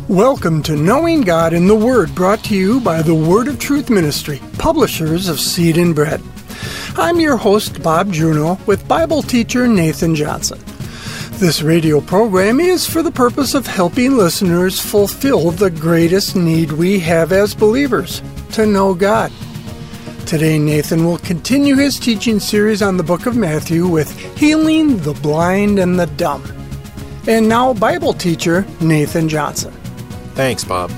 Welcome to Knowing God in the Word, brought to you by the Word of Truth Ministry, publishers of Seed and Bread. I'm your host, Bob Juneau, with Bible teacher Nathan Johnson. This radio program is for the purpose of helping listeners fulfill the greatest need we have as believers, to know God. Today, Nathan will continue his teaching series on the book of Matthew with Healing the Blind and the Dumb. And now, Bible teacher Nathan Johnson. Thanks, Bob.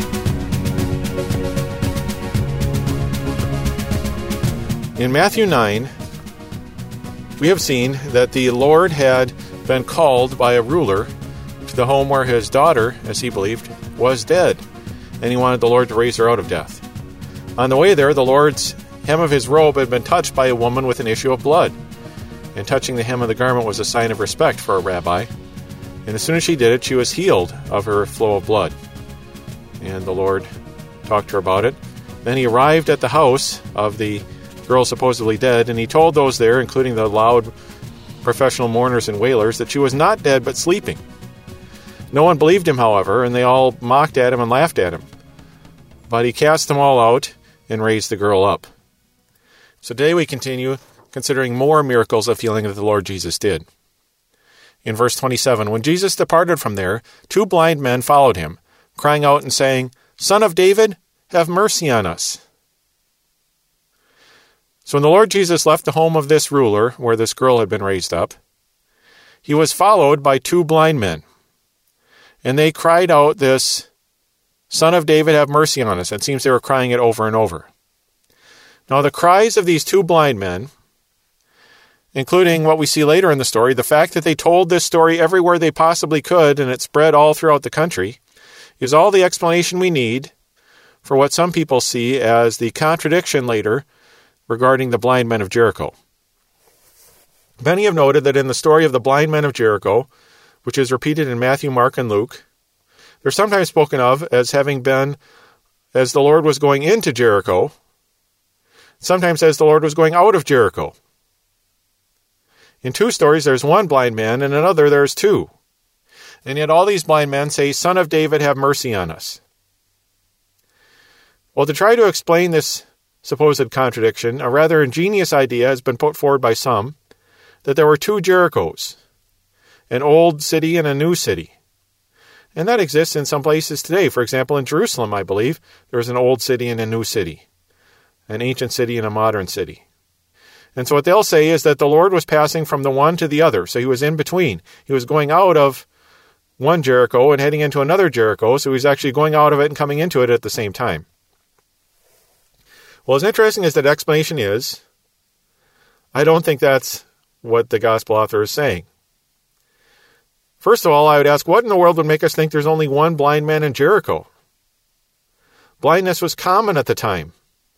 In Matthew 9, we have seen that the Lord had been called by a ruler to the home where his daughter, as he believed, was dead, and he wanted the Lord to raise her out of death. On the way there, the Lord's hem of his robe had been touched by a woman with an issue of blood, and touching the hem of the garment was a sign of respect for a rabbi. And as soon as she did it, she was healed of her flow of blood. And the Lord talked to her about it. Then he arrived at the house of the girl supposedly dead, and he told those there, including the loud professional mourners and wailers, that she was not dead but sleeping. No one believed him, however, and they all mocked at him and laughed at him. But he cast them all out and raised the girl up. So today we continue considering more miracles of healing that the Lord Jesus did. In verse 27, when Jesus departed from there, 2 blind men followed him, crying out and saying, "Son of David, have mercy on us." So when the Lord Jesus left the home of this ruler, where this girl had been raised up, he was followed by 2 blind men. And they cried out this, "Son of David, have mercy on us." It seems they were crying it over and over. Now the cries of these 2 blind men, including what we see later in the story, the fact that they told this story everywhere they possibly could and it spread all throughout the country, is all the explanation we need for what some people see as the contradiction later regarding the blind men of Jericho. Many have noted that in the story of the blind men of Jericho, which is repeated in Matthew, Mark, and Luke, they're sometimes spoken of as having been as the Lord was going into Jericho, sometimes as the Lord was going out of Jericho. In 2 stories, there's 1 blind man, and in another, there's 2. And yet all these blind men say, "Son of David, have mercy on us." Well, to try to explain this supposed contradiction, a rather ingenious idea has been put forward by some, that there were 2 Jerichos, an old city and a new city. And that exists in some places today. For example, in Jerusalem, I believe, there's an old city and a new city, an ancient city and a modern city. And so what they'll say is that the Lord was passing from the one to the other. So he was in between. He was going out of one Jericho and heading into another Jericho. So he's actually going out of it and coming into it at the same time. Well, as interesting as that explanation is, I don't think that's what the gospel author is saying. First of all, I would ask, what in the world would make us think there's only 1 blind man in Jericho? Blindness was common at the time.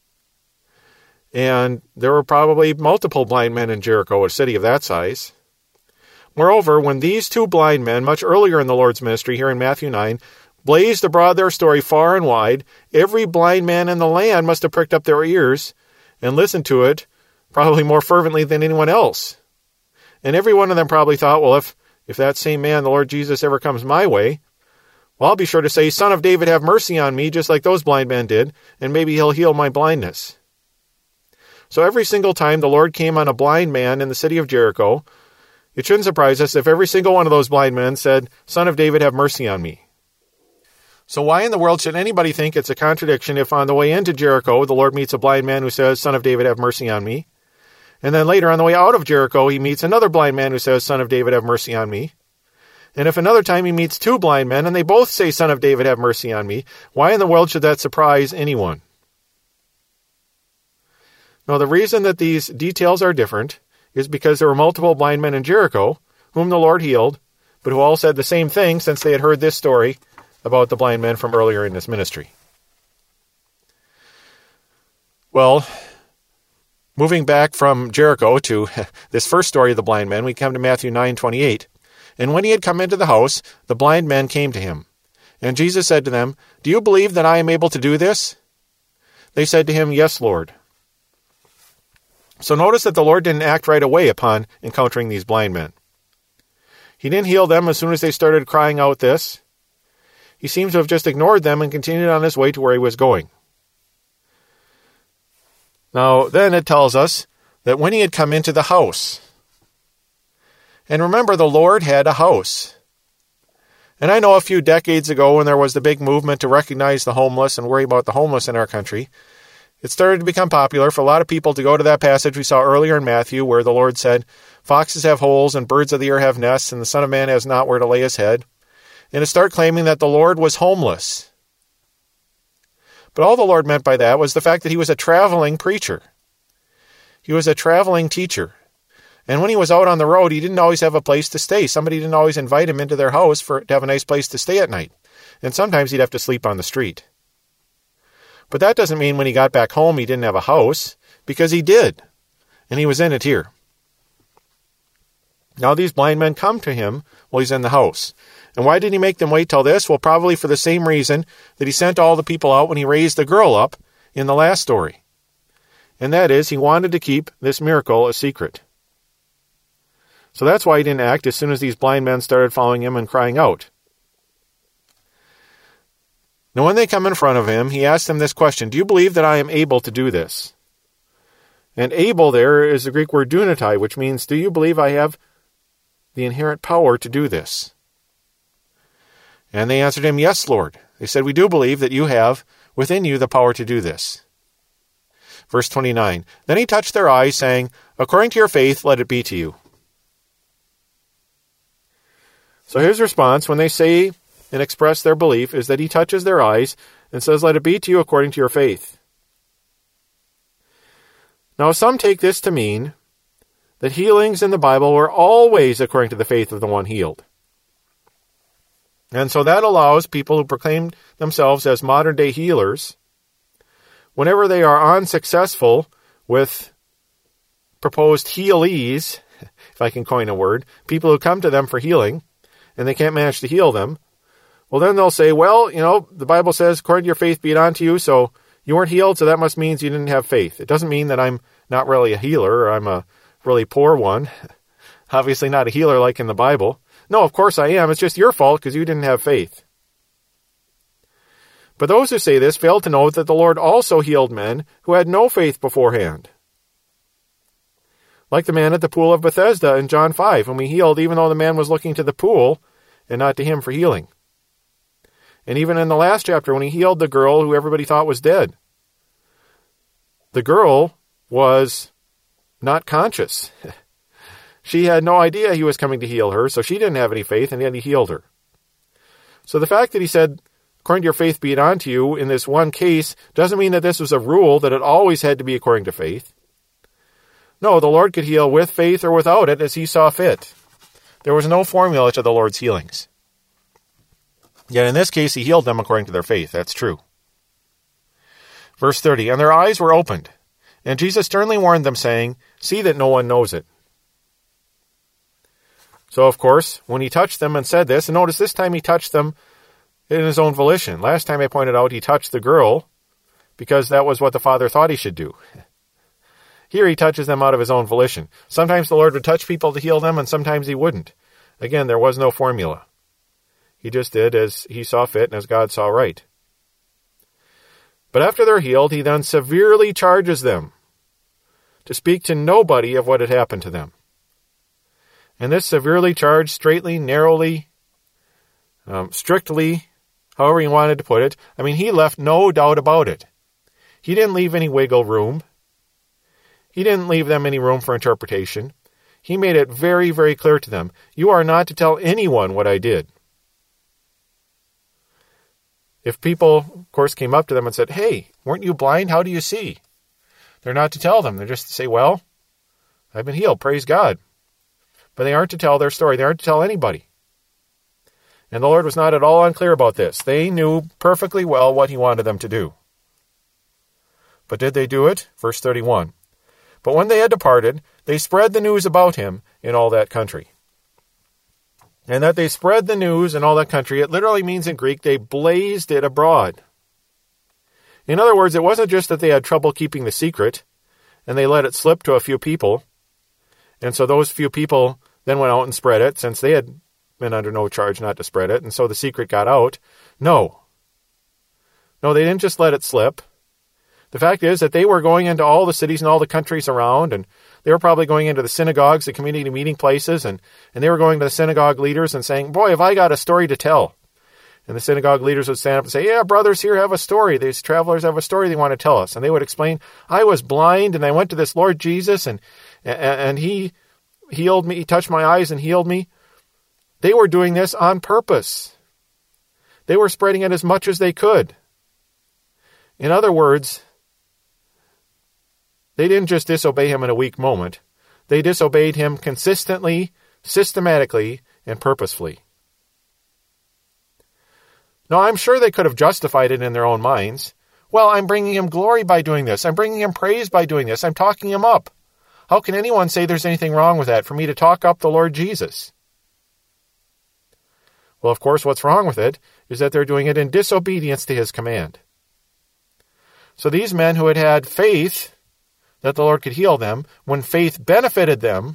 And there were probably multiple blind men in Jericho, a city of that size. Moreover, when these 2 blind men, much earlier in the Lord's ministry here in Matthew 9, blazed abroad their story far and wide, every blind man in the land must have pricked up their ears and listened to it probably more fervently than anyone else. And every one of them probably thought, well, if that same man, the Lord Jesus, ever comes my way, well, I'll be sure to say, "Son of David, have mercy on me," just like those blind men did, and maybe he'll heal my blindness. So every single time the Lord came on a blind man in the city of Jericho, it shouldn't surprise us if every single one of those blind men said, "Son of David, have mercy on me." So why in the world should anybody think it's a contradiction if on the way into Jericho, the Lord meets a blind man who says, "Son of David, have mercy on me"? And then later on the way out of Jericho, he meets another blind man who says, "Son of David, have mercy on me"? And if another time he meets 2 blind men and they both say, "Son of David, have mercy on me," why in the world should that surprise anyone? Now, the reason that these details are different is because there were multiple blind men in Jericho whom the Lord healed, but who all said the same thing since they had heard this story about the blind men from earlier in this ministry. Well, moving back from Jericho to this first story of the blind men, we come to Matthew 9:28. And when he had come into the house, the blind men came to him. And Jesus said to them, "Do you believe that I am able to do this?" They said to him, "Yes, Lord." So notice that the Lord didn't act right away upon encountering these blind men. He didn't heal them as soon as they started crying out this. he seems to have just ignored them and continued on his way to where he was going. Now, then it tells us that when he had come into the house, and remember, the Lord had a house. And I know a few decades ago when there was the big movement to recognize the homeless and worry about the homeless in our country, it started to become popular for a lot of people to go to that passage we saw earlier in Matthew where the Lord said, foxes have holes and birds of the air have nests and the Son of Man has not where to lay his head, and to start claiming that the Lord was homeless. But all the Lord meant by that was the fact that he was a traveling preacher. He was a traveling teacher. And when he was out on the road, he didn't always have a place to stay. Somebody didn't always invite him into their house to have a nice place to stay at night. And sometimes he'd have to sleep on the street. But that doesn't mean when he got back home he didn't have a house, because he did. And he was in it here. Now these blind men come to him while he's in the house. And why did he make them wait till this? Well, probably for the same reason that he sent all the people out when he raised the girl up in the last story. And that is, he wanted to keep this miracle a secret. So that's why he didn't act as soon as these blind men started following him and crying out. Now when they come in front of him, he asks them this question, do you believe that I am able to do this? And able there is the Greek word dunatai, which means, do you believe I have the inherent power to do this? And they answered him, yes, Lord. They said, we do believe that you have within you the power to do this. Verse 29, then he touched their eyes, saying, according to your faith, let it be to you. So his response when they say and express their belief is that he touches their eyes and says, let it be to you according to your faith. Now some take this to mean that healings in the Bible were always according to the faith of the one healed. And so that allows people who proclaim themselves as modern-day healers, whenever they are unsuccessful with proposed healees, if I can coin a word, people who come to them for healing, and they can't manage to heal them, well, then they'll say, well, the Bible says, according to your faith be it unto you, so you weren't healed, so that must mean you didn't have faith. It doesn't mean that I'm not really a healer, or I'm a really poor one. Obviously not a healer like in the Bible. No, of course I am. It's just your fault because you didn't have faith. But those who say this fail to know that the Lord also healed men who had no faith beforehand. Like the man at the pool of Bethesda in John 5, whom he healed even though the man was looking to the pool and not to him for healing. And even in the last chapter when he healed the girl who everybody thought was dead. The girl was not conscious. She had no idea he was coming to heal her, so she didn't have any faith, and yet he healed her. So the fact that he said, according to your faith be it unto you, in this one case, doesn't mean that this was a rule, that it always had to be according to faith. No, the Lord could heal with faith or without it as he saw fit. There was no formula to the Lord's healings. Yet in this case, he healed them according to their faith. That's true. Verse 30, and their eyes were opened, and Jesus sternly warned them, saying, see that no one knows it. So, of course, when he touched them and said this, and notice this time he touched them in his own volition. Last time I pointed out he touched the girl because that was what the Father thought he should do. Here he touches them out of his own volition. Sometimes the Lord would touch people to heal them, and sometimes he wouldn't. Again, there was no formula. He just did as he saw fit and as God saw right. But after they're healed, he then severely charges them to speak to nobody of what had happened to them. And this severely charged, straightly, narrowly, strictly, however you wanted to put it, he left no doubt about it. He didn't leave any wiggle room. He didn't leave them any room for interpretation. He made it very, very clear to them, you are not to tell anyone what I did. If people, of course, came up to them and said, hey, weren't you blind? How do you see? They're not to tell them. They're just to say, well, I've been healed. Praise God. But they aren't to tell their story. They aren't to tell anybody. And the Lord was not at all unclear about this. They knew perfectly well what he wanted them to do. But did they do it? Verse 31. But when they had departed, they spread the news about him in all that country. And that they spread the news in all that country, it literally means in Greek, they blazed it abroad. In other words, it wasn't just that they had trouble keeping the secret, and they let it slip to a few people, and so those few people then went out and spread it, since they had been under no charge not to spread it, and so the secret got out. No. No, they didn't just let it slip. The fact is that they were going into all the cities and all the countries around, and they were probably going into the synagogues, the community meeting places, and they were going to the synagogue leaders and saying, boy, have I got a story to tell. And the synagogue leaders would stand up and say, yeah, brothers here have a story. These travelers have a story they want to tell us. And they would explain, I was blind, and I went to this Lord Jesus, and he healed me. He touched my eyes and healed me. They were doing this on purpose. They were spreading it as much as they could. In other words, they didn't just disobey him in a weak moment. They disobeyed him consistently, systematically, and purposefully. Now, I'm sure they could have justified it in their own minds. Well, I'm bringing him glory by doing this. I'm bringing him praise by doing this. I'm talking him up. How can anyone say there's anything wrong with that, for me to talk up the Lord Jesus? Well, of course, what's wrong with it is that they're doing it in disobedience to his command. So these men who had had faith that the Lord could heal them, when faith benefited them,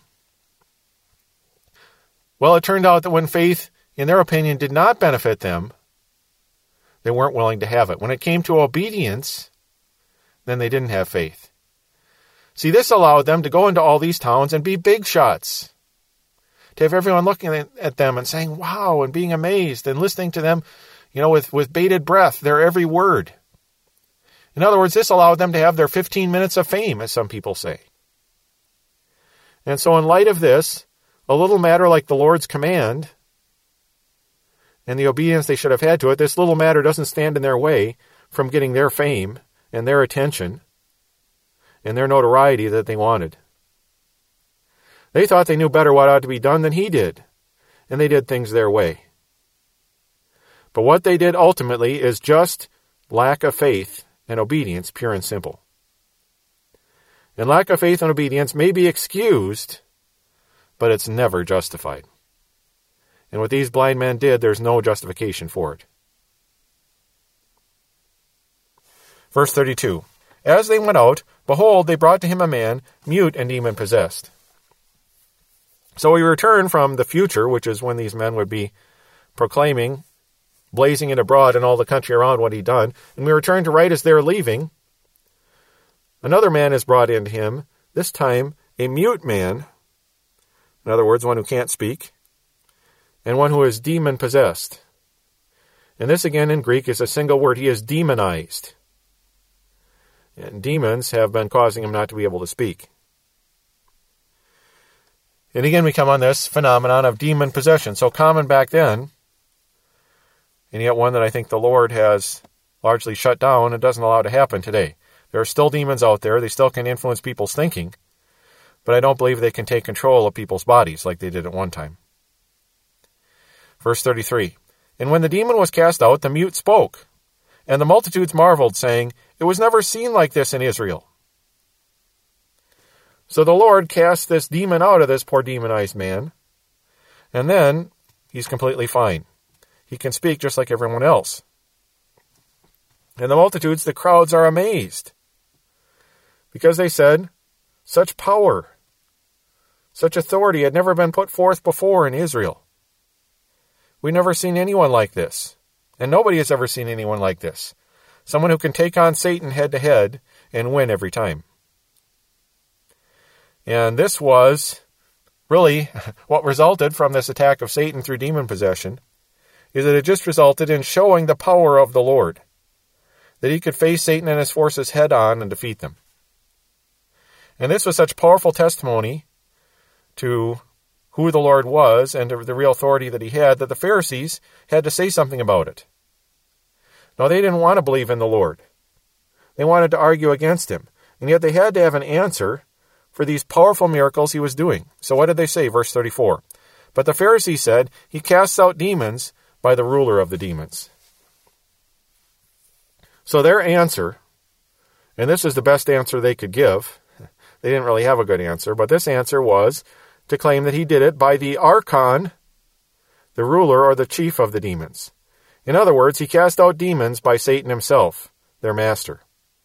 well, it turned out that when faith, in their opinion, did not benefit them, they weren't willing to have it. When it came to obedience, then they didn't have faith. See, this allowed them to go into all these towns and be big shots, to have everyone looking at them and saying, wow, and being amazed and listening to them, with bated breath, their every word. In other words, this allowed them to have their 15 minutes of fame, as some people say. And so in light of this, a little matter like the Lord's command and the obedience they should have had to it, this little matter doesn't stand in their way from getting their fame and their attention and their notoriety that they wanted. They thought they knew better what ought to be done than he did, and they did things their way. But what they did ultimately is just lack of faith and obedience, pure and simple. And lack of faith and obedience may be excused, but it's never justified. And what these blind men did, there's no justification for it. Verse 32, as they went out, behold, they brought to him a man, mute and demon-possessed. So we return from the future, which is when these men would be proclaiming, blazing it abroad in all the country around what he'd done. And we return to right as they're leaving. Another man is brought into him, this time a mute man, in other words, one who can't speak, and one who is demon-possessed. And this again in Greek is a single word. He is demonized. And demons have been causing him not to be able to speak. And again we come on this phenomenon of demon possession, so common back then, and yet one that I think the Lord has largely shut down and doesn't allow to happen today. There are still demons out there. They still can influence people's thinking, but I don't believe they can take control of people's bodies like they did at one time. Verse 33, and when the demon was cast out, the mute spoke, and the multitudes marveled, saying, it was never seen like this in Israel. So the Lord cast this demon out of this poor demonized man, and then he's completely fine. He can speak just like everyone else. And the multitudes, the crowds, are amazed, because they said, such power, such authority had never been put forth before in Israel. We've never seen anyone like this, and nobody has ever seen anyone like this. Someone who can take on Satan head to head and win every time. And this was really what resulted from this attack of Satan through demon possession, is that it just resulted in showing the power of the Lord, that he could face Satan and his forces head on and defeat them. And this was such powerful testimony to who the Lord was and to the real authority that he had, that the Pharisees had to say something about it. Now, they didn't want to believe in the Lord. They wanted to argue against him, and yet they had to have an answer for these powerful miracles he was doing. So what did they say? Verse 34. But the Pharisees said, he casts out demons by the ruler of the demons. So their answer, and this is the best answer they could give. They didn't really have a good answer, but this answer was to claim that he did it by the archon, the ruler or the chief of the demons. In other words, he cast out demons by Satan himself, their master.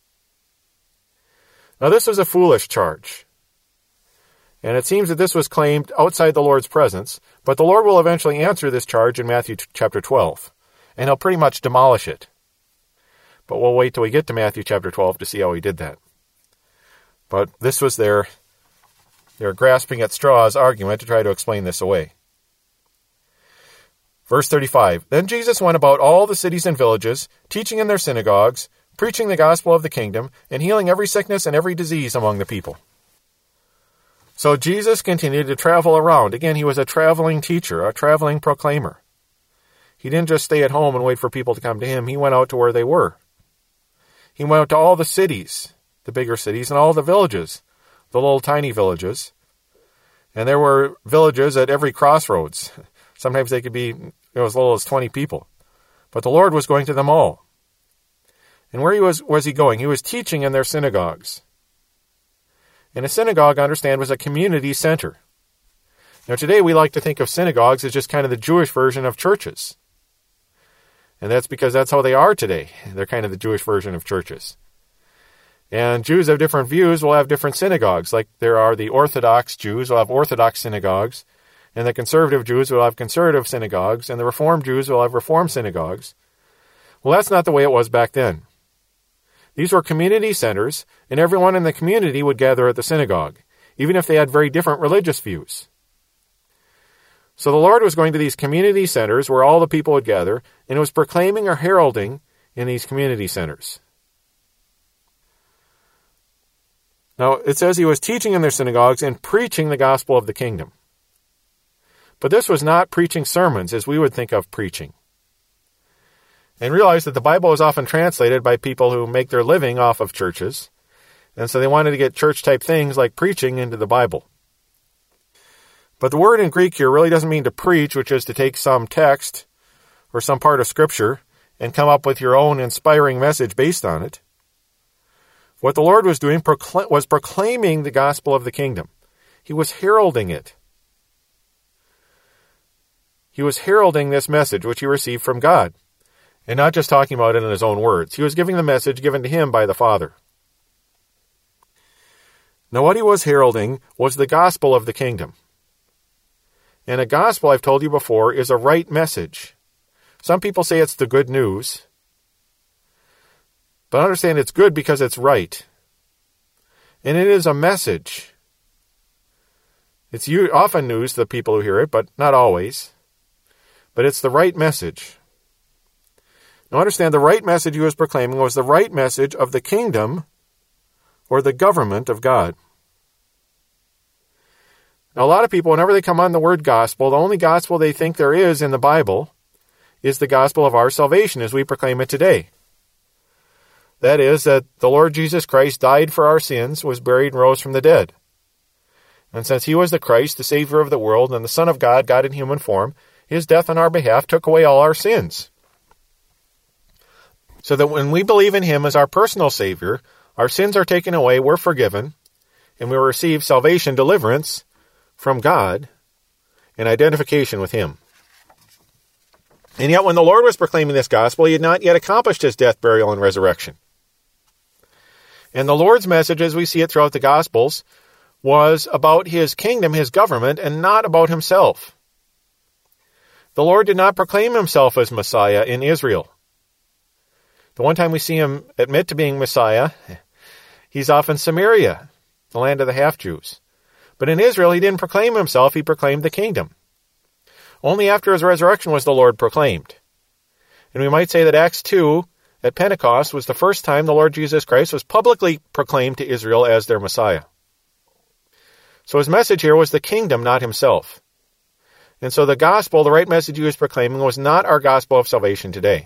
Now this was a foolish charge. And it seems that this was claimed outside the Lord's presence, but the Lord will eventually answer this charge in Matthew chapter 12. and he'll pretty much demolish it. But we'll wait till we get to Matthew chapter 12 to see how he did that. But this was their grasping at straws argument to try to explain this away. Verse 35, Then Jesus went about all the cities and villages, teaching in their synagogues, preaching the gospel of the kingdom, and healing every sickness and every disease among the people. So Jesus continued to travel around. Again, he was a traveling teacher, a traveling proclaimer. He didn't just stay at home and wait for people to come to him. He went out to where they were. He went out to all the cities, the bigger cities, and all the villages, the little tiny villages. And there were villages at every crossroads. Sometimes they could be as little as 20 people. But the Lord was going to them all. And where was he going? He was teaching in their synagogues. And a synagogue, understand, was a community center. Now today we like to think of synagogues as just kind of the Jewish version of churches. And that's because that's how they are today. They're kind of the Jewish version of churches. And Jews have different views, will have different synagogues. Like there are the Orthodox Jews will have Orthodox synagogues, and the conservative Jews will have conservative synagogues, and the Reformed Jews will have Reformed synagogues. Well, that's not the way it was back then. These were community centers, and everyone in the community would gather at the synagogue, even if they had very different religious views. So the Lord was going to these community centers where all the people would gather, and was proclaiming or heralding in these community centers. Now, it says he was teaching in their synagogues and preaching the gospel of the kingdom. But this was not preaching sermons as we would think of preaching. And realize that the Bible is often translated by people who make their living off of churches, and so they wanted to get church-type things like preaching into the Bible. But the word in Greek here really doesn't mean to preach, which is to take some text or some part of Scripture and come up with your own inspiring message based on it. What the Lord was doing was proclaiming the gospel of the kingdom. He was heralding it. He was heralding this message which he received from God, and not just talking about it in his own words. He was giving the message given to him by the Father. Now what he was heralding was the gospel of the kingdom. And a gospel, I've told you before, is a right message. Some people say it's the good news. But understand it's good because it's right. And it is a message. It's often news to the people who hear it, but not always. But it's the right message. Now understand the right message he was proclaiming was the right message of the kingdom or the government of God. Now, a lot of people, whenever they come on the word gospel, the only gospel they think there is in the Bible is the gospel of our salvation as we proclaim it today. That is, that the Lord Jesus Christ died for our sins, was buried, and rose from the dead. And since he was the Christ, the Savior of the world, and the Son of God, God in human form, his death on our behalf took away all our sins. So that when we believe in him as our personal Savior, our sins are taken away, we're forgiven, and we receive salvation, deliverance, from God and identification with him. And yet when the Lord was proclaiming this gospel, he had not yet accomplished his death, burial, and resurrection. And the Lord's message, as we see it throughout the Gospels, was about his kingdom, his government, and not about himself. The Lord did not proclaim himself as Messiah in Israel. The one time we see him admit to being Messiah, he's off in Samaria, the land of the half-Jews. But in Israel, he didn't proclaim himself, he proclaimed the kingdom. Only after his resurrection was the Lord proclaimed. And we might say that Acts 2 at Pentecost was the first time the Lord Jesus Christ was publicly proclaimed to Israel as their Messiah. So his message here was the kingdom, not himself. And so the gospel, the right message he was proclaiming, was not our gospel of salvation today.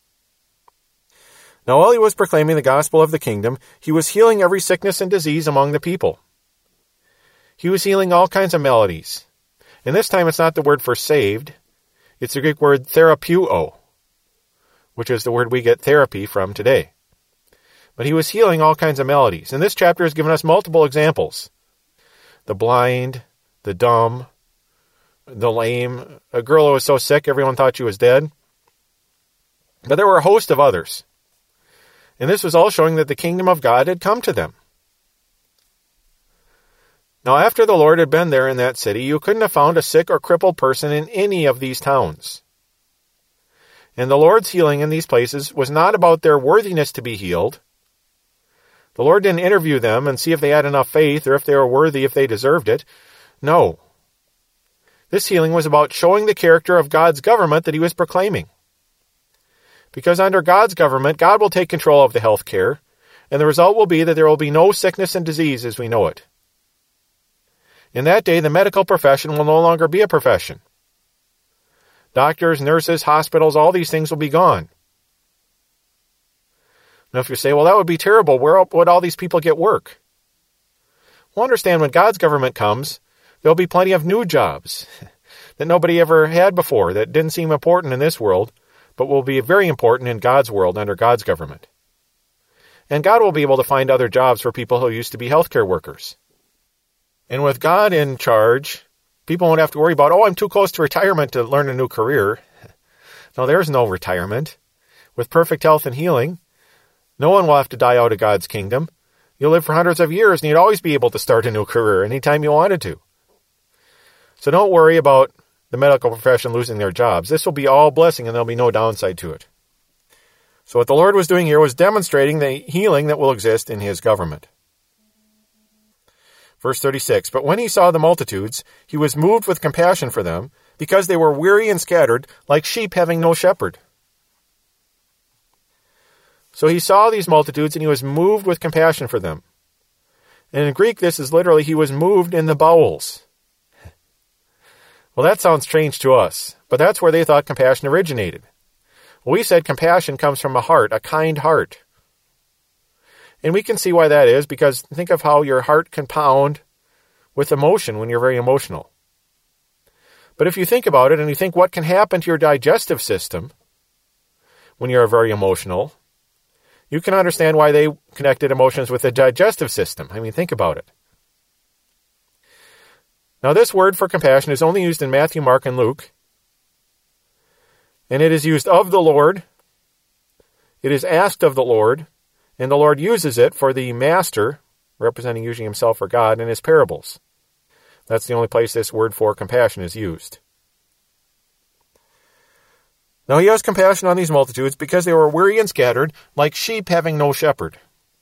Now while he was proclaiming the gospel of the kingdom, he was healing every sickness and disease among the people. He was healing all kinds of maladies. And this time it's not the word for saved. It's the Greek word therapeuo, which is the word we get therapy from today. But he was healing all kinds of maladies. And this chapter has given us multiple examples. The blind, the dumb, the lame, a girl who was so sick everyone thought she was dead. But there were a host of others. And this was all showing that the kingdom of God had come to them. Now, after the Lord had been there in that city, you couldn't have found a sick or crippled person in any of these towns. And the Lord's healing in these places was not about their worthiness to be healed. The Lord didn't interview them and see if they had enough faith or if they were worthy, if they deserved it. No. This healing was about showing the character of God's government that he was proclaiming. Because under God's government, God will take control of the health care, and the result will be that there will be no sickness and disease as we know it. In that day, the medical profession will no longer be a profession. Doctors, nurses, hospitals, all these things will be gone. Now, if you say, well, that would be terrible, where would all these people get work? Well, understand, when God's government comes, there'll be plenty of new jobs that nobody ever had before, that didn't seem important in this world, but will be very important in God's world under God's government. And God will be able to find other jobs for people who used to be healthcare workers. And with God in charge, people won't have to worry about, I'm too close to retirement to learn a new career. No, there's no retirement. With perfect health and healing, no one will have to die out of God's kingdom. You'll live for hundreds of years, and you'd always be able to start a new career anytime you wanted to. So don't worry about the medical profession losing their jobs. This will be all blessing, and there'll be no downside to it. So what the Lord was doing here was demonstrating the healing that will exist in his government. Verse 36, but when he saw the multitudes, he was moved with compassion for them, because they were weary and scattered, like sheep having no shepherd. So he saw these multitudes, and he was moved with compassion for them. And in Greek, this is literally, he was moved in the bowels. Well, that sounds strange to us, but that's where they thought compassion originated. Well, we said compassion comes from a heart, a kind heart. And we can see why that is, because think of how your heart can pound with emotion when you're very emotional. But if you think about it, and you think what can happen to your digestive system when you're very emotional, you can understand why they connected emotions with the digestive system. I mean, think about it. Now, this word for compassion is only used in Matthew, Mark, and Luke. And it is used of the Lord. It is asked of the Lord. And the Lord uses it for the master, representing usually himself or God, in his parables. That's the only place this word for compassion is used. Now he has compassion on these multitudes because they were weary and scattered, like sheep having no shepherd.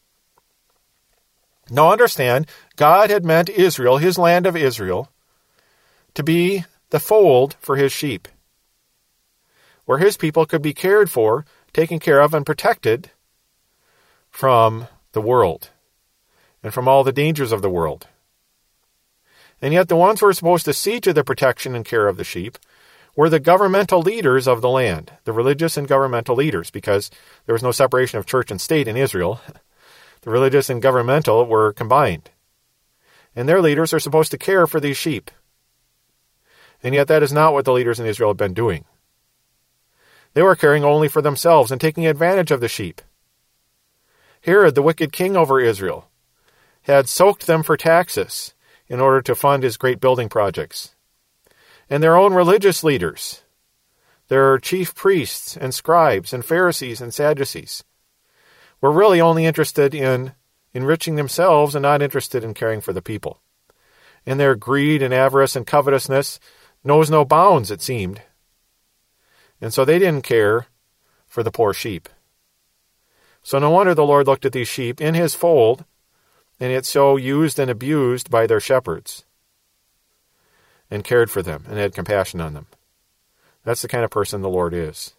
Now understand, God had meant Israel, his land of Israel, to be the fold for his sheep, where his people could be cared for, taken care of, and protected from the world and from all the dangers of the world. And yet the ones who were supposed to see to the protection and care of the sheep were the governmental leaders of the land, the religious and governmental leaders, because there was no separation of church and state in Israel. The religious and governmental were combined. And their leaders are supposed to care for these sheep. And yet that is not what the leaders in Israel had been doing. They were caring only for themselves and taking advantage of the sheep. Herod, the wicked king over Israel, had soaked them for taxes in order to fund his great building projects. And their own religious leaders, their chief priests and scribes and Pharisees and Sadducees, were really only interested in enriching themselves and not interested in caring for the people. And their greed and avarice and covetousness knows no bounds, it seemed. And so they didn't care for the poor sheep. So no wonder the Lord looked at these sheep in his fold, and yet so used and abused by their shepherds, and cared for them and had compassion on them. That's the kind of person the Lord is.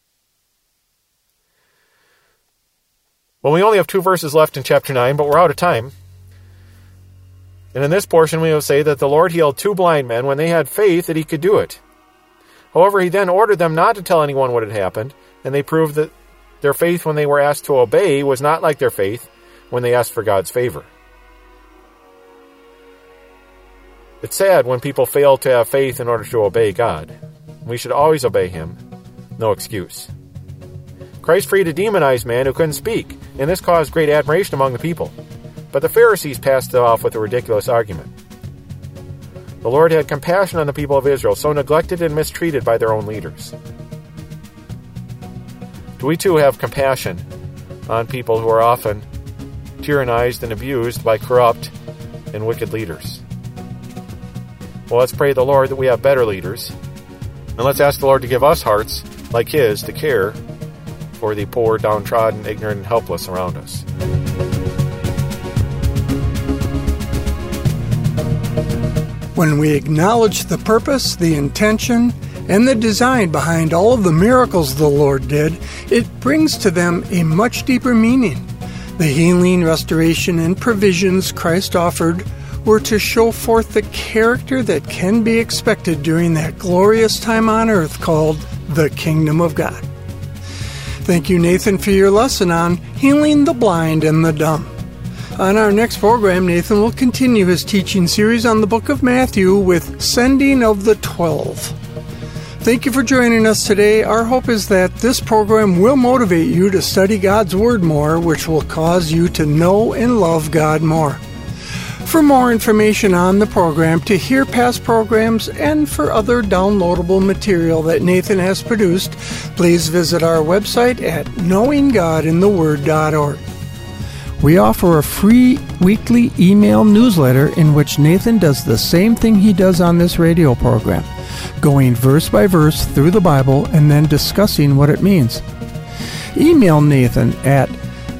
Well, we only have 2 verses left in chapter 9, but we're out of time. And in this portion we will say that the Lord healed 2 blind men when they had faith that he could do it. However, he then ordered them not to tell anyone what had happened, and they proved that their faith when they were asked to obey was not like their faith when they asked for God's favor. It's sad when people fail to have faith in order to obey God. We should always obey him. No excuse. Christ freed a demonized man who couldn't speak, and this caused great admiration among the people. But the Pharisees passed it off with a ridiculous argument. The Lord had compassion on the people of Israel, so neglected and mistreated by their own leaders. Do we too have compassion on people who are often tyrannized and abused by corrupt and wicked leaders? Well, let's pray the Lord that we have better leaders. And let's ask the Lord to give us hearts like his to care for the poor, downtrodden, ignorant, and helpless around us. When we acknowledge the purpose, the intention, and the design behind all of the miracles the Lord did, it brings to them a much deeper meaning. The healing, restoration, and provisions Christ offered were to show forth the character that can be expected during that glorious time on earth called the Kingdom of God. Thank you, Nathan, for your lesson on healing the blind and the dumb. On our next program, Nathan will continue his teaching series on the book of Matthew with Sending of the 12. Thank you for joining us today. Our hope is that this program will motivate you to study God's Word more, which will cause you to know and love God more. For more information on the program, to hear past programs, and for other downloadable material that Nathan has produced, please visit our website at knowinggodintheword.org. We offer a free weekly email newsletter in which Nathan does the same thing he does on this radio program, going verse by verse through the Bible and then discussing what it means. Email Nathan at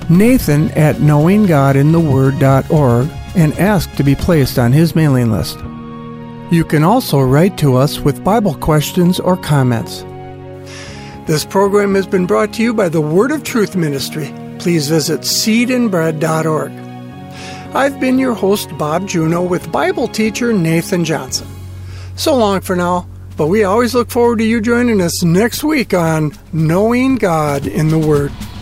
nathan@knowinggodintheword.org and ask to be placed on his mailing list. You can also write to us with Bible questions or comments. This program has been brought to you by the Word of Truth Ministry. Please visit seedandbread.org. I've been your host, Bob Juno, with Bible teacher Nathan Johnson. So long for now, but we always look forward to you joining us next week on Knowing God in the Word.